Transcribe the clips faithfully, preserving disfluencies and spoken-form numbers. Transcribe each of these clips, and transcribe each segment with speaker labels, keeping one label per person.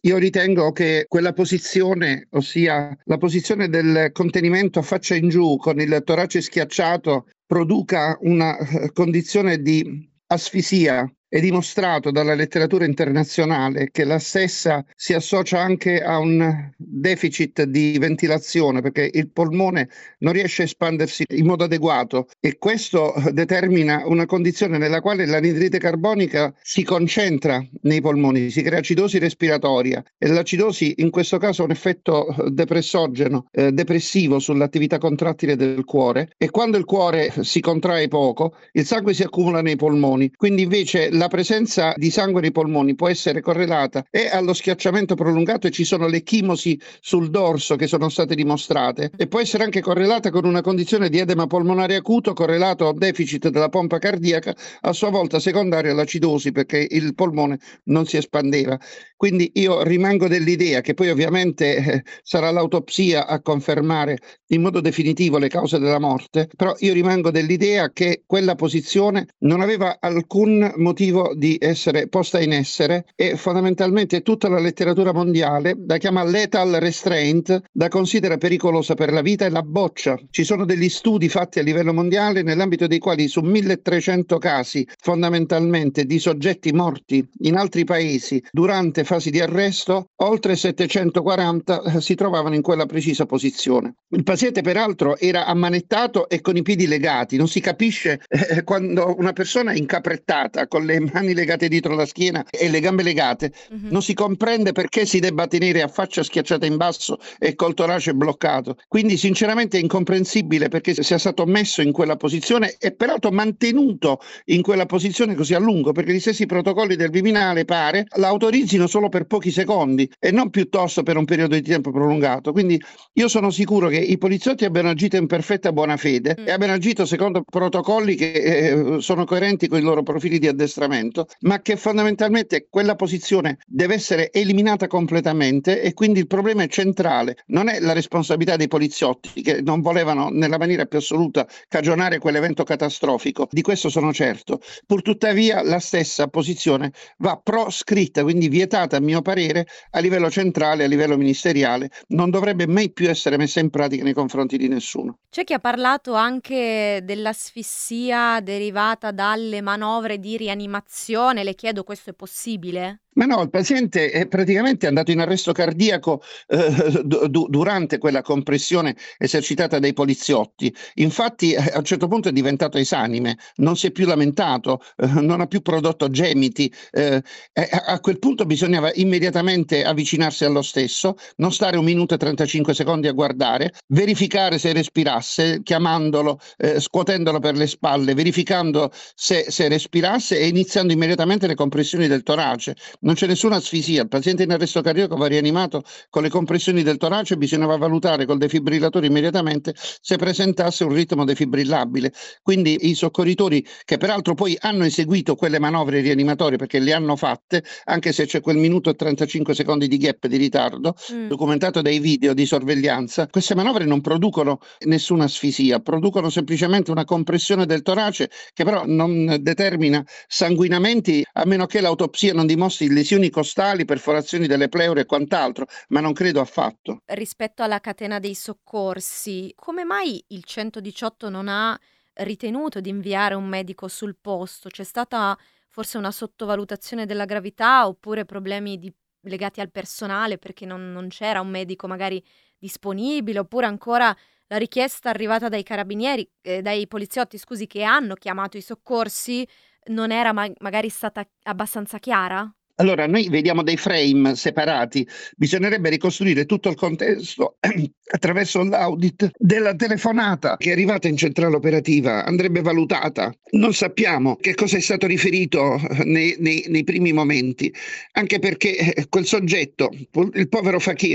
Speaker 1: Io ritengo che quella posizione, ossia la posizione del contenimento a faccia in giù con il torace schiacciato, produca una eh, condizione di asfisia. È dimostrato dalla letteratura internazionale che la stessa si associa anche a un deficit di ventilazione, perché il polmone non riesce a espandersi in modo adeguato e questo determina una condizione nella quale l'anidride carbonica si concentra nei polmoni, si crea acidosi respiratoria e l'acidosi in questo caso ha un effetto depressogeno, eh, depressivo sull'attività contrattile del cuore, e quando il cuore si contrae poco il sangue si accumula nei polmoni, quindi invece la presenza di sangue nei polmoni può essere correlata e allo schiacciamento prolungato, e ci sono le chimosi sul dorso che sono state dimostrate, e può essere anche correlata con una condizione di edema polmonare acuto correlato a un deficit della pompa cardiaca, a sua volta secondaria all'acidosi perché il polmone non si espandeva. Quindi io rimango dell'idea che poi ovviamente eh, sarà l'autopsia a confermare in modo definitivo le cause della morte, però io rimango dell'idea che quella posizione non aveva alcun motivo di essere posta in essere e fondamentalmente tutta la letteratura mondiale la chiama lethal restraint, la considera pericolosa per la vita e la boccia. Ci sono degli studi fatti a livello mondiale nell'ambito dei quali su milletrecento casi fondamentalmente di soggetti morti in altri paesi durante fasi di arresto, oltre settecentoquaranta si trovavano in quella precisa posizione. Il paziente peraltro era ammanettato e con i piedi legati, non si capisce eh, quando una persona è incaprettata con le mani legate dietro la schiena e le gambe legate, mm-hmm. non si comprende perché si debba tenere a faccia schiacciata in basso e col torace bloccato. Quindi sinceramente è incomprensibile perché sia stato messo in quella posizione e peraltro mantenuto in quella posizione così a lungo, perché gli stessi protocolli del Viminale pare la autorizzino solo per pochi secondi e non piuttosto per un periodo di tempo prolungato. Quindi io sono sicuro che i poliziotti abbiano agito in perfetta buona fede mm. e abbiano agito secondo protocolli che eh, sono coerenti con i loro profili di addestramento, ma che fondamentalmente quella posizione deve essere eliminata completamente, e quindi il problema è centrale. Non è la responsabilità dei poliziotti che non volevano nella maniera più assoluta cagionare quell'evento catastrofico, di questo sono certo. Purtuttavia la stessa posizione va proscritta, quindi vietata a mio parere a livello centrale, a livello ministeriale, non dovrebbe mai più essere messa in pratica nei confronti di nessuno.
Speaker 2: C'è chi ha parlato anche dell'asfissia derivata dalle manovre di rianimazione, le chiedo, questo è possibile?
Speaker 1: Ma no, il paziente è praticamente andato in arresto cardiaco eh, d- durante quella compressione esercitata dai poliziotti. Infatti a un certo punto è diventato esanime, non si è più lamentato, eh, non ha più prodotto gemiti. Eh, a quel punto bisognava immediatamente avvicinarsi allo stesso, non stare un minuto e trentacinque secondi a guardare, verificare se respirasse, chiamandolo, eh, scuotendolo per le spalle, verificando se, se respirasse e iniziando immediatamente le compressioni del torace. Non c'è nessuna asfisia, il paziente in arresto cardiaco va rianimato con le compressioni del torace, bisognava valutare col defibrillatore immediatamente se presentasse un ritmo defibrillabile. Quindi i soccorritori, che peraltro poi hanno eseguito quelle manovre rianimatorie perché le hanno fatte, anche se c'è quel minuto e trentacinque secondi di gap di ritardo, mm. documentato dai video di sorveglianza, queste manovre non producono nessuna asfisia, producono semplicemente una compressione del torace che però non determina sanguinamenti, a meno che l'autopsia non dimostri lesioni costali, perforazioni delle pleure e quant'altro, ma non credo affatto.
Speaker 2: Rispetto alla catena dei soccorsi, come mai il centodiciotto non ha ritenuto di inviare un medico sul posto? C'è stata forse una sottovalutazione della gravità oppure problemi di, legati al personale perché non, non c'era un medico magari disponibile, oppure ancora la richiesta arrivata dai carabinieri, eh, dai poliziotti, scusi, che hanno chiamato i soccorsi non era ma- magari stata abbastanza chiara?
Speaker 1: Allora, noi vediamo dei frame separati, bisognerebbe ricostruire tutto il contesto attraverso l'audit della telefonata che è arrivata in centrale operativa, andrebbe valutata. Non sappiamo che cosa è stato riferito nei, nei, nei primi momenti, anche perché quel soggetto, il povero Fakir,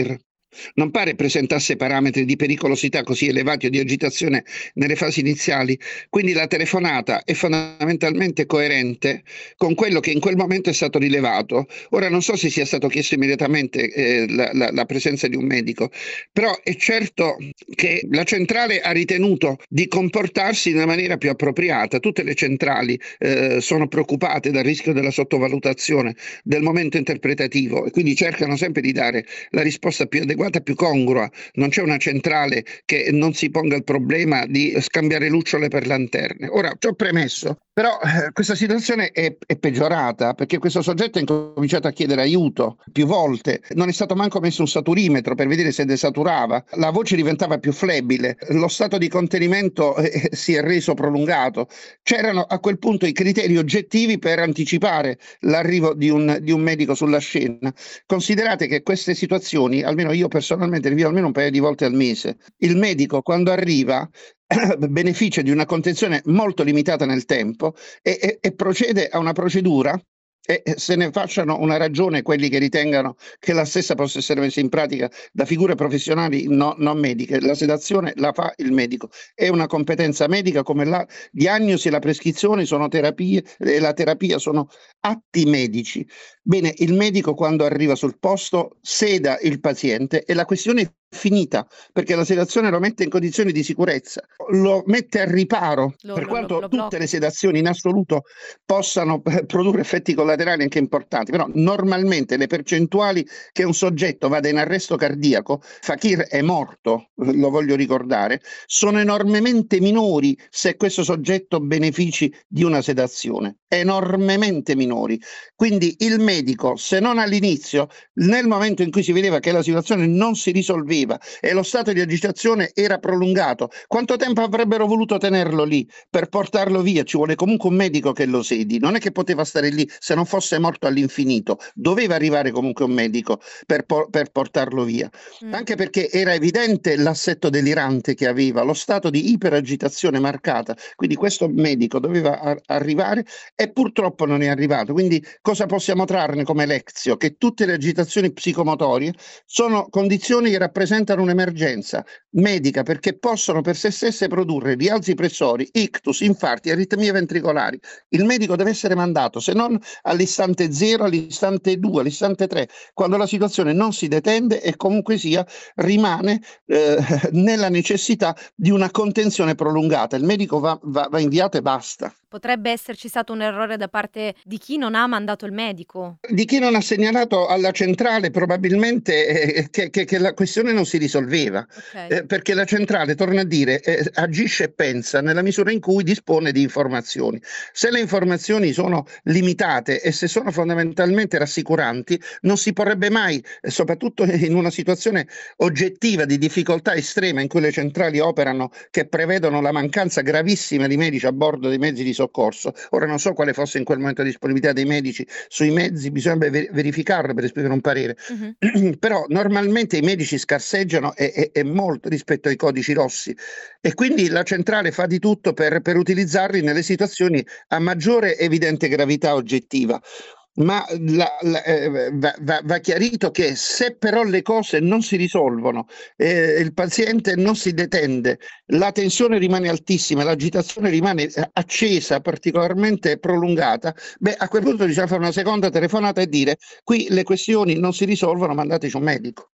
Speaker 1: Non pare presentasse parametri di pericolosità così elevati o di agitazione nelle fasi iniziali, quindi la telefonata è fondamentalmente coerente con quello che in quel momento è stato rilevato. Ora non so se sia stato chiesto immediatamente eh, la, la, la presenza di un medico, però è certo che la centrale ha ritenuto di comportarsi in una maniera più appropriata. Tutte le centrali eh, sono preoccupate dal rischio della sottovalutazione del momento interpretativo e quindi cercano sempre di dare la risposta più adeguata, più congrua. Non c'è una centrale che non si ponga il problema di scambiare lucciole per lanterne. Ora, ci ho premesso, però eh, questa situazione è, è peggiorata perché questo soggetto ha incominciato a chiedere aiuto più volte. Non è stato manco messo un saturimetro per vedere se desaturava. La voce diventava più flebile. Lo stato di contenimento eh, si è reso prolungato. C'erano a quel punto i criteri oggettivi per anticipare l'arrivo di un, di un medico sulla scena. Considerate che queste situazioni, almeno io personalmente, le vivo almeno un paio di volte al mese. Il medico quando arriva beneficia di una contenzione molto limitata nel tempo e, e, e procede a una procedura e se ne facciano una ragione quelli che ritengano che la stessa possa essere messa in pratica da figure professionali no, non mediche. La sedazione la fa il medico, è una competenza medica come la diagnosi e la prescrizione sono terapie e la terapia sono atti medici. Bene, il medico quando arriva sul posto seda il paziente e la questione è finita perché la sedazione lo mette in condizioni di sicurezza, lo mette al riparo,
Speaker 2: Lo,
Speaker 1: per
Speaker 2: lo,
Speaker 1: quanto
Speaker 2: lo, lo
Speaker 1: tutte
Speaker 2: blocca.
Speaker 1: le sedazioni in assoluto possano eh, produrre effetti collaterali anche importanti, però normalmente le percentuali che un soggetto vada in arresto cardiaco, Fakir è morto, lo voglio ricordare, sono enormemente minori se questo soggetto benefici di una sedazione, enormemente minori. Quindi il medico, se non all'inizio, nel momento in cui si vedeva che la situazione non si risolveva e lo stato di agitazione era prolungato, quanto tempo avrebbero voluto tenerlo lì per portarlo via? Ci vuole comunque un medico che lo sedi, non è che poteva stare lì se non fosse morto all'infinito, doveva arrivare comunque un medico per, por- per portarlo via,
Speaker 2: Mm.
Speaker 1: anche perché era evidente l'assetto delirante che aveva, lo stato di iperagitazione marcata, quindi questo medico doveva ar- arrivare e purtroppo non è arrivato. Quindi cosa possiamo trarne come lezio? Che tutte le agitazioni psicomotorie sono condizioni che rappresentano un'emergenza medica perché possono per sé stesse produrre rialzi pressori, ictus, infarti, aritmie ventricolari. Il medico deve essere mandato, se non all'istante zero, all'istante due, all'istante tre, quando la situazione non si detende e comunque sia rimane eh, nella necessità di una contenzione prolungata. Il medico va, va, va inviato e basta.
Speaker 2: Potrebbe esserci stato un errore da parte di chi non ha mandato il medico.
Speaker 1: Di chi non ha segnalato alla centrale probabilmente eh, che, che, che la questione non si risolveva,
Speaker 2: Ok.
Speaker 1: eh, perché la centrale, torna a dire, eh, agisce e pensa nella misura in cui dispone di informazioni. Se le informazioni sono limitate e se sono fondamentalmente rassicuranti, non si porrebbe mai, eh, soprattutto in una situazione oggettiva di difficoltà estrema in cui le centrali operano, che prevedono la mancanza gravissima di medici a bordo dei mezzi di soccorso. Ora non so quale fosse in quel momento la disponibilità dei medici sui mezzi, bisognerebbe ver- verificarlo per esprimere un parere.
Speaker 2: Mhm.
Speaker 1: Però normalmente i medici scarseggiano e, e- e molto rispetto ai codici rossi e quindi la centrale fa di tutto per, per utilizzarli nelle situazioni a maggiore evidente gravità oggettiva. Ma la, la, eh, va, va, va chiarito che se però le cose non si risolvono, eh, il paziente non si detende, la tensione rimane altissima, l'agitazione rimane accesa, particolarmente prolungata, beh, a quel punto bisogna fare una seconda telefonata e dire qui le questioni non si risolvono, mandateci un medico.